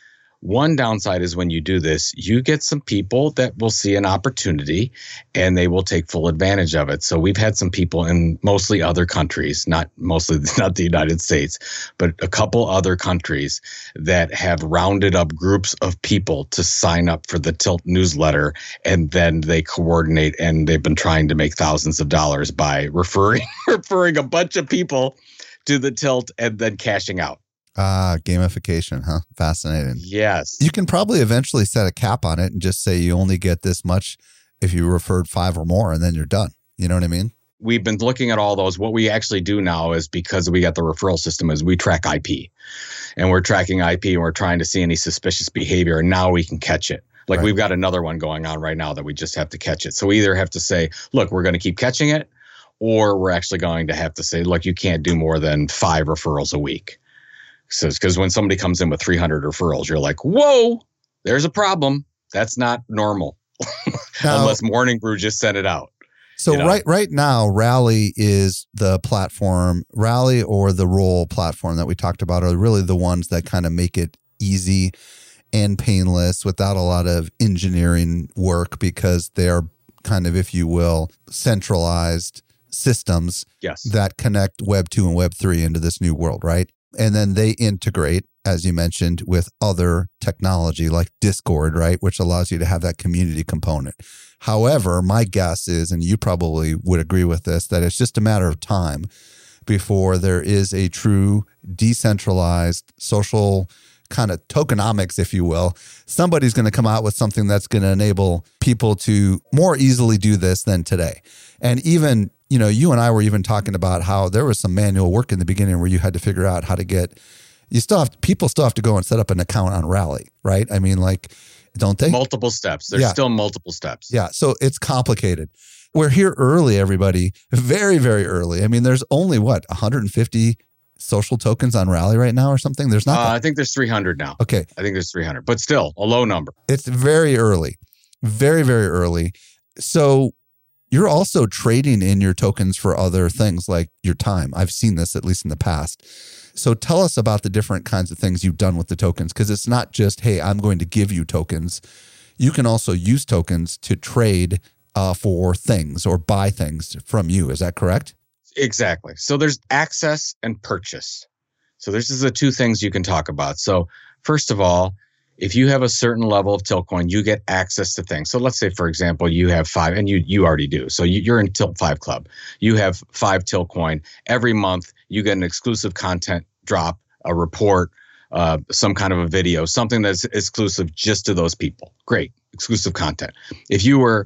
One downside is when you do this, you get some people that will see an opportunity and they will take full advantage of it. So we've had some people in mostly other countries, not mostly not the United States, but a couple other countries that have rounded up groups of people to sign up for the Tilt newsletter. And then they coordinate, and they've been trying to make thousands of dollars by referring, referring a bunch of people to the Tilt and then cashing out. Ah, gamification, huh? Fascinating. Yes. You can probably eventually set a cap on it and just say you only get this much if you referred five or more, and then you're done. You know what I mean? We've been looking at all those. What we actually do now is, because we got the referral system, is we track I P. And we're tracking I P, and we're trying to see any suspicious behavior, and now we can catch it. Like right. We've got another one going on right now that we just have to catch it. So we either have to say, look, we're going to keep catching it, or we're actually going to have to say, look, you can't do more than five referrals a week. Because when somebody comes in with three hundred referrals, you're like, whoa, there's a problem. That's not normal. Now, unless Morning Brew just sent it out. So you know? right right now, Rally is the platform. Rally or the Roll platform that we talked about are really the ones that kind of make it easy and painless without a lot of engineering work, because they're kind of, if you will, centralized systems yes. that connect Web two and Web three into this new world, right? And then they integrate, as you mentioned, with other technology like Discord, right? Which allows you to have that community component. However, my guess is, and you probably would agree with this, that it's just a matter of time before there is a true decentralized social kind of tokenomics, if you will. Somebody's going to come out with something that's going to enable people to more easily do this than today. And even, you know, you and I were even talking about how there was some manual work in the beginning where you had to figure out how to get, you still have, people still have to go and set up an account on Rally, right? I mean, like, don't they? Multiple steps. There's yeah. still multiple steps. Yeah. So it's complicated. We're here early, everybody. Very, very early. I mean, there's only what, one hundred fifty social tokens on Rally right now or something? There's not. Uh, I think there's three hundred now. Okay. I think there's three hundred, but still a low number. It's very early. Very, very early. So you're also trading in your tokens for other things like your time. I've seen this at least in the past. So tell us about the different kinds of things you've done with the tokens, because it's not just, hey, I'm going to give you tokens. You can also use tokens to trade uh, for things or buy things from you. Is that correct? Exactly. So there's access and purchase. So this is the two things you can talk about. So first of all, if you have a certain level of Tiltcoin, you get access to things. So let's say, for example, you have five, and you you already do. So you, you're in Tilt five Club. You have five Tiltcoin. Every month, you get an exclusive content drop, a report, uh, some kind of a video, something that's exclusive just to those people. Great, exclusive content. If you were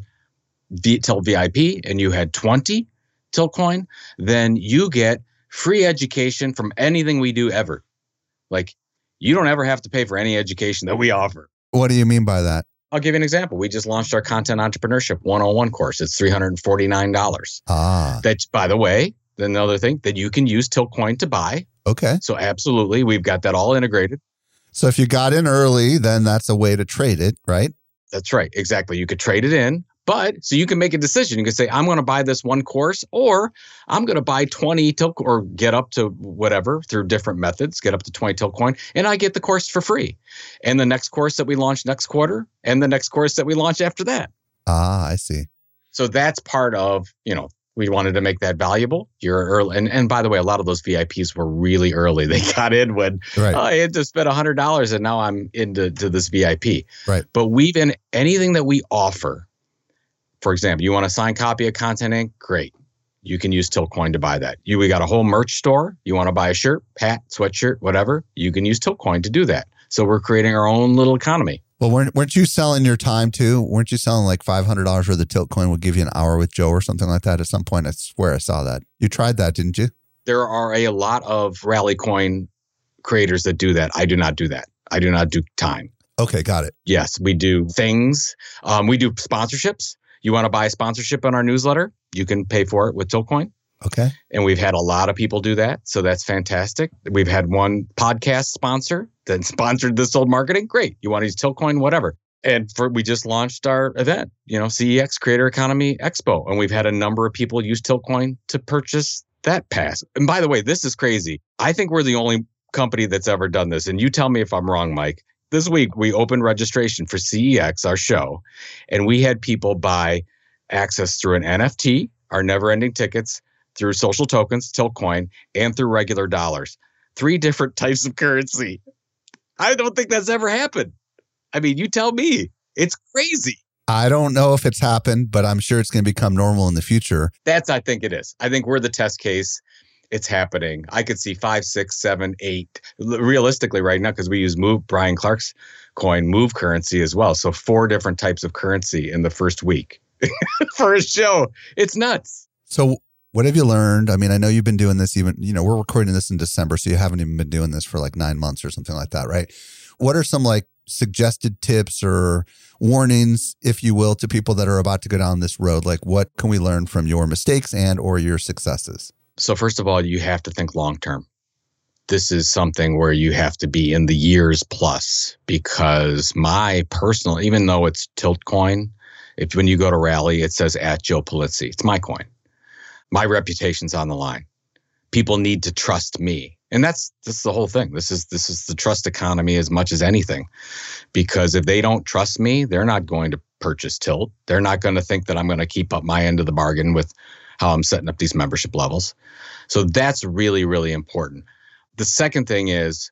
v- Tilt V I P and you had twenty Tiltcoin, then you get free education from anything we do ever. Like, you don't ever have to pay for any education that we offer. What do you mean by that? I'll give you an example. We just launched our Content Entrepreneurship one oh one course. It's three hundred forty-nine dollars. Ah. That's, by the way, another thing that you can use Tiltcoin to buy. Okay. So absolutely, we've got that all integrated. So if you got in early, then that's a way to trade it, right? That's right. Exactly. You could trade it in. But so you can make a decision. You can say, I'm going to buy this one course, or I'm going to buy twenty Tiltcoin, or get up to whatever through different methods, get up to twenty Tiltcoin, and I get the course for free. And the next course that we launch next quarter, and the next course that we launch after that. Ah, I see. So that's part of, you know, we wanted to make that valuable. You're early. And, and by the way, a lot of those V I Ps were really early. They got in when right. oh, I had to spend one hundred dollars, and now I'm into to this V I P. Right. But we've in anything that we offer. For example, you want a signed copy of Content Incorporated? Great. You can use Tiltcoin to buy that. You, we got a whole merch store. You want to buy a shirt, hat, sweatshirt, whatever, you can use Tiltcoin to do that. So we're creating our own little economy. Well, weren't, weren't you selling your time too? Weren't you selling like five hundred dollars worth of Tiltcoin would give you an hour with Joe or something like that? At some point, I swear I saw that. You tried that, didn't you? There are a lot of Rallycoin creators that do that. I do not do that. I do not do time. Okay, got it. Yes, we do things. Um, we do sponsorships. You want to buy a sponsorship on our newsletter? You can pay for it with Tiltcoin. Okay. And we've had a lot of people do that. So that's fantastic. We've had one podcast sponsor that sponsored this old marketing. Great. You want to use Tiltcoin, whatever. And for we just launched our event, you know, C E X Creator Economy Expo. And we've had a number of people use Tiltcoin to purchase that pass. And by the way, this is crazy. I think we're the only company that's ever done this. And you tell me if I'm wrong, Mike. This week, we opened registration for C E X, our show, and we had people buy access through an N F T, our never-ending tickets, through social tokens, Tiltcoin, and through regular dollars. Three different types of currency. I don't think that's ever happened. I mean, you tell me. It's crazy. I don't know if it's happened, but I'm sure it's going to become normal in the future. That's, I think it is. I think we're the test case. It's happening. I could see five, six, seven, eight. Realistically, right now, because we use Move, Brian Clark's coin, Move currency as well. So four different types of currency in the first week for a show. It's nuts. So what have you learned? I mean, I know you've been doing this even, you know, we're recording this in December, so you haven't even been doing this for like nine months or something like that, right? What are some like suggested tips or warnings, if you will, to people that are about to go down this road? Like, what can we learn from your mistakes and or your successes? So first of all, you have to think long term. This is something where you have to be in the years plus, because my personal, even though it's Tiltcoin, if when you go to Rally, it says at Joe Pulizzi. It's my coin. My reputation's on the line. People need to trust me. And that's this is the whole thing. This is this is the trust economy as much as anything. Because if they don't trust me, they're not going to purchase Tilt. They're not going to think that I'm going to keep up my end of the bargain with how I'm setting up these membership levels. So that's really, really important. The second thing is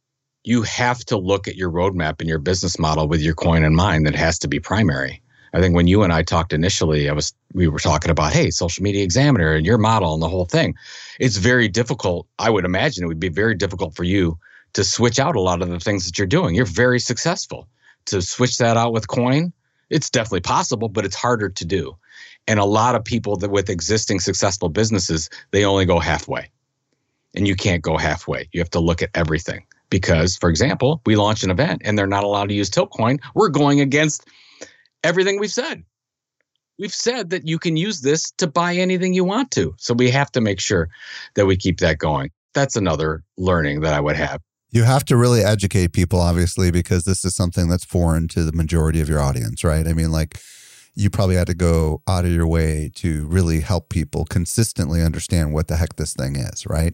you have to look at your roadmap and your business model with your coin in mind. That has to be primary. I think when you and I talked initially, I was we were talking about, hey, Social Media Examiner and your model and the whole thing. It's very difficult. I would imagine it would be very difficult for you to switch out a lot of the things that you're doing. You're very successful. To switch that out with coin, it's definitely possible, but it's harder to do. And a lot of people that with existing successful businesses, they only go halfway. And you can't go halfway. You have to look at everything. Because, for example, we launch an event and they're not allowed to use Tiltcoin. We're going against everything we've said. We've said that you can use this to buy anything you want to. So we have to make sure that we keep that going. That's another learning that I would have. You have to really educate people, obviously, because this is something that's foreign to the majority of your audience, right? I mean, like, you probably had to go out of your way to really help people consistently understand what the heck this thing is, right?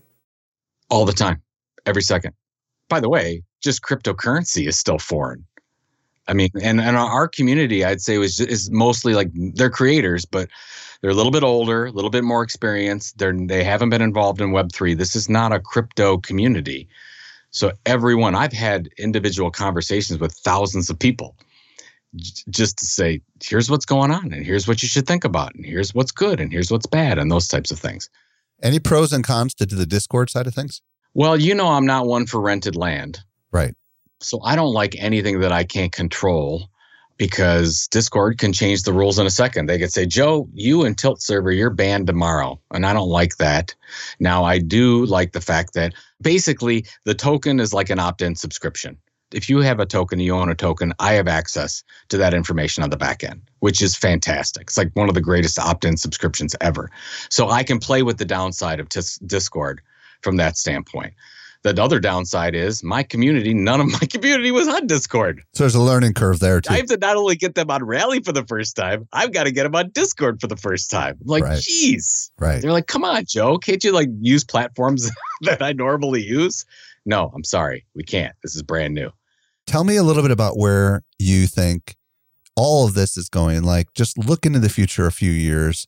All the time, every second. By the way, just cryptocurrency is still foreign. I mean, and, and our community, I'd say, was is mostly like they're creators, but they're a little bit older, a little bit more experienced. They're they haven't been involved in Web three. This is not a crypto community. So everyone, I've had individual conversations with thousands of people just to say, here's what's going on and here's what you should think about and here's what's good and here's what's bad and those types of things. Any pros and cons to the Discord side of things? Well, you know, I'm not one for rented land. Right. So I don't like anything that I can't control because Discord can change the rules in a second. They could say, Joe, you and Tilt Server, you're banned tomorrow. And I don't like that. Now, I do like the fact that basically the token is like an opt-in subscription. If you have a token, you own a token, I have access to that information on the back end, which is fantastic. It's like one of the greatest opt-in subscriptions ever. So I can play with the downside of tis- Discord from that standpoint. The other downside is my community, none of my community was on Discord. So there's a learning curve there too. I have to not only get them on Rally for the first time, I've got to get them on Discord for the first time. I'm like, right. Geez. Right. They're like, come on, Joe, can't you like use platforms that I normally use? No, I'm sorry. We can't. This is brand new. Tell me a little bit about where you think all of this is going. Like, just look into the future a few years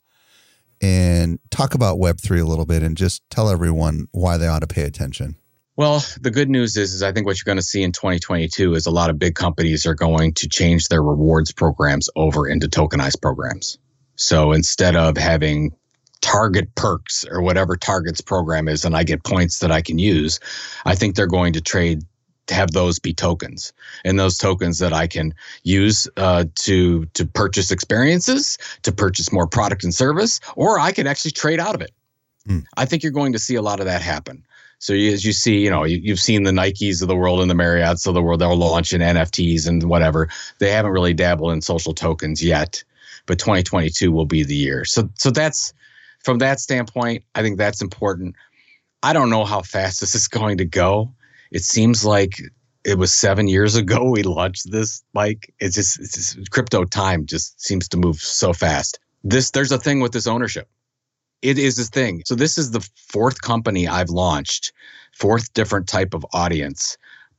and talk about Web three a little bit and just tell everyone why they ought to pay attention. Well, the good news is, is I think what you're going to see in twenty twenty-two is a lot of big companies are going to change their rewards programs over into tokenized programs. So instead of having Target perks or whatever Target's program is, and I get points that I can use, I think they're going to trade to have those be tokens, and those tokens that I can use uh, to to purchase experiences, to purchase more product and service, or I can actually trade out of it. Mm. I think you're going to see a lot of that happen. So you, as you see, you know, you, you've seen the Nikes of the world and the Marriotts of the world. They'll launch in N F Ts and whatever. They haven't really dabbled in social tokens yet, but twenty twenty-two will be the year. So, so that's from that standpoint. I think that's important. I don't know how fast this is going to go. It seems like it was seven years ago we launched this, Mike. It's just, it's just crypto time just seems to move so fast. This there's a thing with this ownership. It is this thing. So this is the fourth company I've launched, fourth different type of audience. But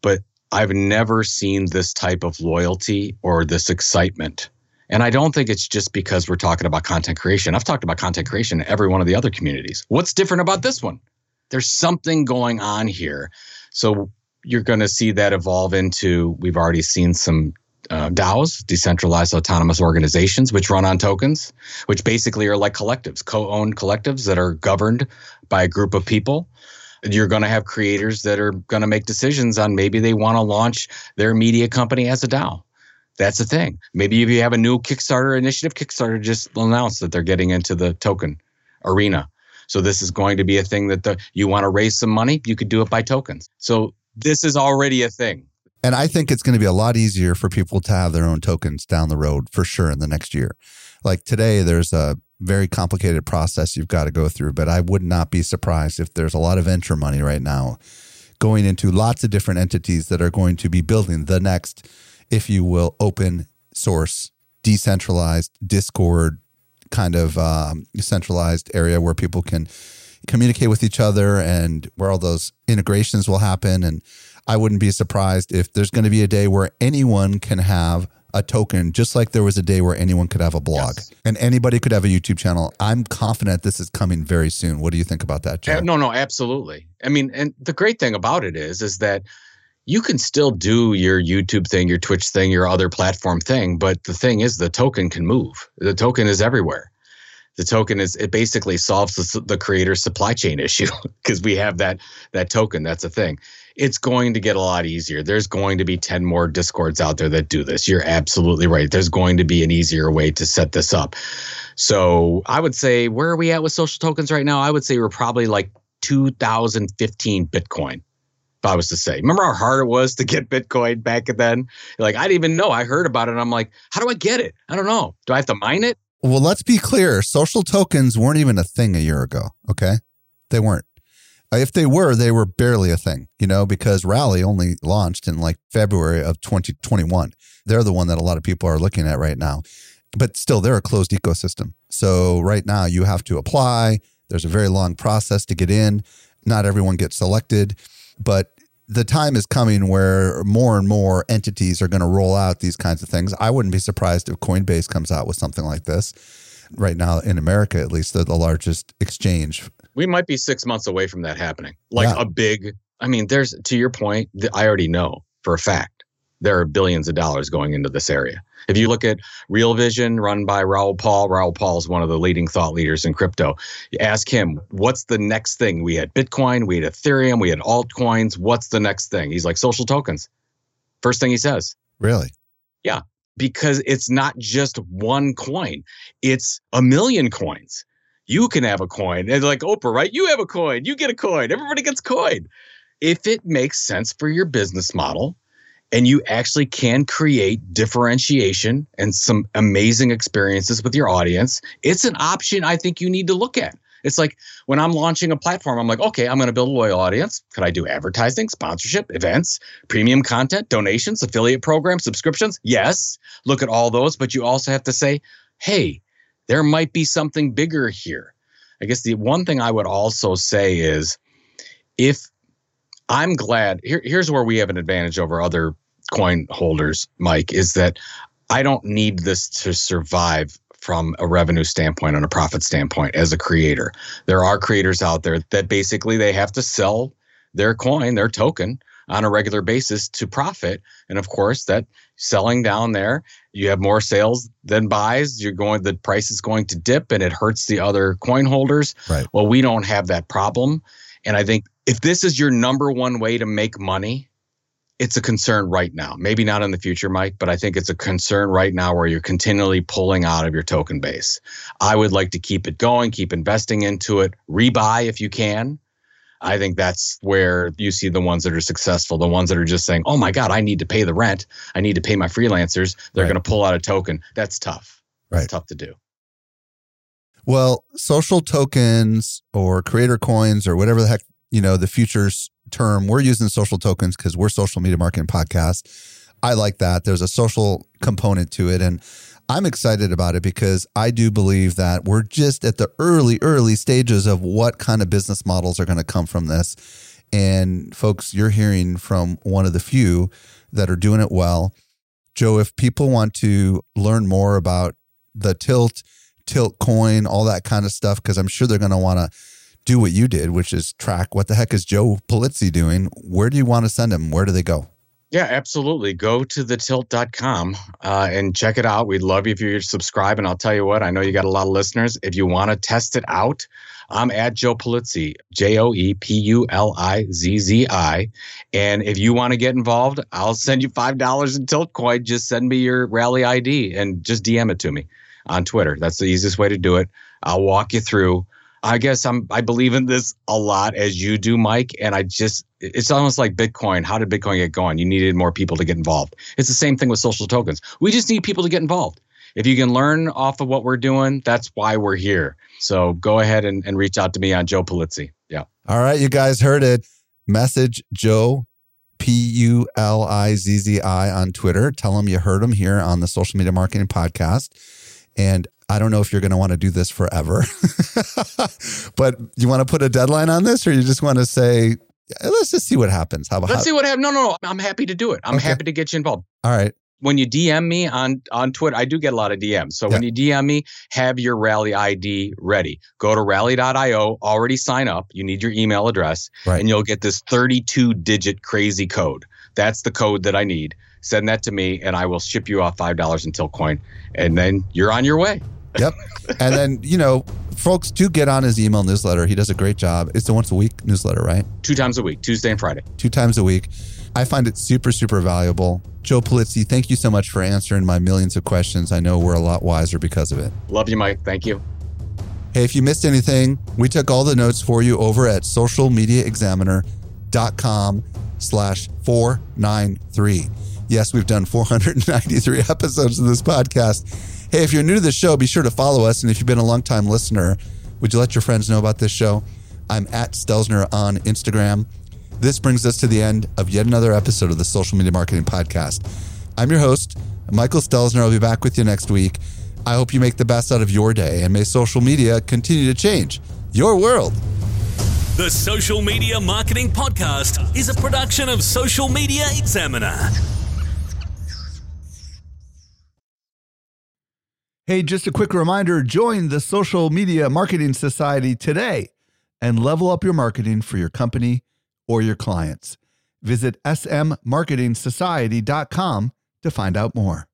I've never seen this type of loyalty or this excitement. And I don't think it's just because we're talking about content creation. I've talked about content creation in every one of the other communities. What's different about this one? There's something going on here. So you're going to see that evolve into, we've already seen some uh, DAOs, decentralized autonomous organizations, which run on tokens, which basically are like collectives, co-owned collectives that are governed by a group of people. You're going to have creators that are going to make decisions on maybe they want to launch their media company as a DAO. That's the thing. Maybe if you have a new Kickstarter initiative, Kickstarter just announced that they're getting into the token arena. So this is going to be a thing that the, you want to raise some money, you could do it by tokens. So this is already a thing. And I think it's going to be a lot easier for people to have their own tokens down the road for sure in the next year. Like today, there's a very complicated process you've got to go through, but I would not be surprised if there's a lot of venture money right now going into lots of different entities that are going to be building the next, if you will, open source, decentralized Discord kind of um, centralized area where people can communicate with each other and where all those integrations will happen. And I wouldn't be surprised if there's going to be a day where anyone can have a token, just like there was a day where anyone could have a blog. Yes. And anybody could have a YouTube channel. I'm confident this is coming very soon. What do you think about that, Joe? No, no, absolutely. I mean, and the great thing about it is, is that you can still do your YouTube thing, your Twitch thing, your other platform thing. But the thing is, the token can move. The token is everywhere. The token is, it basically solves the, the creator's supply chain issue because we have that that token. That's a thing. It's going to get a lot easier. There's going to be ten more Discords out there that do this. You're absolutely right. There's going to be an easier way to set this up. So I would say, where are we at with social tokens right now? I would say we're probably like two thousand fifteen Bitcoin. If I was to say, remember how hard it was to get Bitcoin back then? Like, I didn't even know. I heard about it. And I'm like, how do I get it? I don't know. Do I have to mine it? Well, let's be clear. Social tokens weren't even a thing a year ago. Okay. They weren't. If they were, they were barely a thing, you know, because Rally only launched in like February of twenty twenty-one. They're the one that a lot of people are looking at right now, but still they're a closed ecosystem. So right now you have to apply. There's a very long process to get in. Not everyone gets selected. But the time is coming where more and more entities are going to roll out these kinds of things. I wouldn't be surprised if Coinbase comes out with something like this. Right now, in America, at least, they're the largest exchange. We might be six months away from that happening. Like yeah. a big, I mean, there's, to your point, I already know for a fact, there are billions of dollars going into this area. If you look at Real Vision, run by Raoul Pal, Raoul Pal is one of the leading thought leaders in crypto. You ask him, what's the next thing? We had Bitcoin, we had Ethereum, we had altcoins. What's the next thing? He's like, social tokens. First thing he says. Really? Yeah, because it's not just one coin. It's a million coins. You can have a coin. And like Oprah, right? You have a coin. You get a coin. Everybody gets coin. If it makes sense for your business model, and you actually can create differentiation and some amazing experiences with your audience, it's an option I think you need to look at. It's like when I'm launching a platform, I'm like, okay, I'm going to build a loyal audience. Could I do advertising, sponsorship, events, premium content, donations, affiliate programs, subscriptions? Yes, look at all those. But you also have to say, hey, there might be something bigger here. I guess the one thing I would also say is if I'm glad, here, here's where we have an advantage over other coin holders, Mike, is that I don't need this to survive from a revenue standpoint and a profit standpoint as a creator. There are creators out there that basically they have to sell their coin, their token, on a regular basis to profit. And of course, that selling down there, you have more sales than buys. You're going, the price is going to dip and it hurts the other coin holders. Right. Well, we don't have that problem. And I think if this is your number one way to make money, it's a concern right now. Maybe not in the future, Mike, but I think it's a concern right now where you're continually pulling out of your token base. I would like to keep it going, keep investing into it, rebuy if you can. I think that's where you see the ones that are successful, the ones that are just saying, oh my God, I need to pay the rent. I need to pay my freelancers. They're right. going to pull out a token. That's tough. Right. It's tough to do. Well, social tokens or creator coins or whatever the heck, you know, the future's term, we're using social tokens because we're Social Media Marketing Podcast. I like that. There's a social component to it. And I'm excited about it because I do believe that we're just at the early, early stages of what kind of business models are going to come from this. And folks, you're hearing from one of the few that are doing it well. Joe, if people want to learn more about the Tilt, Tilt coin, all that kind of stuff, because I'm sure they're going to want to do what you did, which is track what the heck is Joe Pulizzi doing? Where do you want to send them? Where do they go? Yeah, absolutely. Go to the tilt dot com uh, and check it out. We'd love you if you subscribe. And I'll tell you what, I know you got a lot of listeners. If you want to test it out, I'm at Joe Pulizzi, J O E P U L I Z Z I. And if you want to get involved, I'll send you five dollars in Tilt Coin. Just send me your rally I D and just D M it to me on Twitter. That's the easiest way to do it. I'll walk you through. I guess I'm, I believe in this a lot as you do, Mike. And I just, it's almost like Bitcoin. How did Bitcoin get going? You needed more people to get involved. It's the same thing with social tokens. We just need people to get involved. If you can learn off of what we're doing, that's why we're here. So go ahead and, and reach out to me on Joe Pulizzi. Yeah. All right. You guys heard it. Message Joe, P U L I Z Z I on Twitter. Tell him you heard him here on the Social Media Marketing Podcast. And I don't know if you're going to want to do this forever, but you want to put a deadline on this, or you just want to say, let's just see what happens. How about Let's see what happens. No, no, no. I'm happy to do it. I'm okay. happy to get you involved. All right. When you D M me on, on Twitter, I do get a lot of D Ms. So yeah. when you D M me, have your Rally I D ready. Go to rally dot io, already sign up. You need your email address, right. and you'll get this thirty-two digit crazy code. That's the code that I need. Send that to me, and I will ship you off five dollars in Tilt Coin, and then you're on your way. Yep. And then, you know, folks do get on his email newsletter. He does a great job. It's a once a week newsletter, right? Two times a week, Tuesday and Friday. Two times a week. I find it super, super valuable. Joe Pulizzi, thank you so much for answering my millions of questions. I know we're a lot wiser because of it. Love you, Mike. Thank you. Hey, if you missed anything, we took all the notes for you over at social media examiner dot com slash four nine three. Yes, we've done four hundred ninety-three episodes of this podcast. Hey, if you're new to the show, be sure to follow us. And if you've been a longtime listener, would you let your friends know about this show? I'm at Stelzner on Instagram. This brings us to the end of yet another episode of the Social Media Marketing Podcast. I'm your host, Michael Stelzner. I'll be back with you next week. I hope you make the best out of your day, and may social media continue to change your world. The Social Media Marketing Podcast is a production of Social Media Examiner. Hey, just a quick reminder, join the Social Media Marketing Society today and level up your marketing for your company or your clients. Visit s m marketing society dot com to find out more.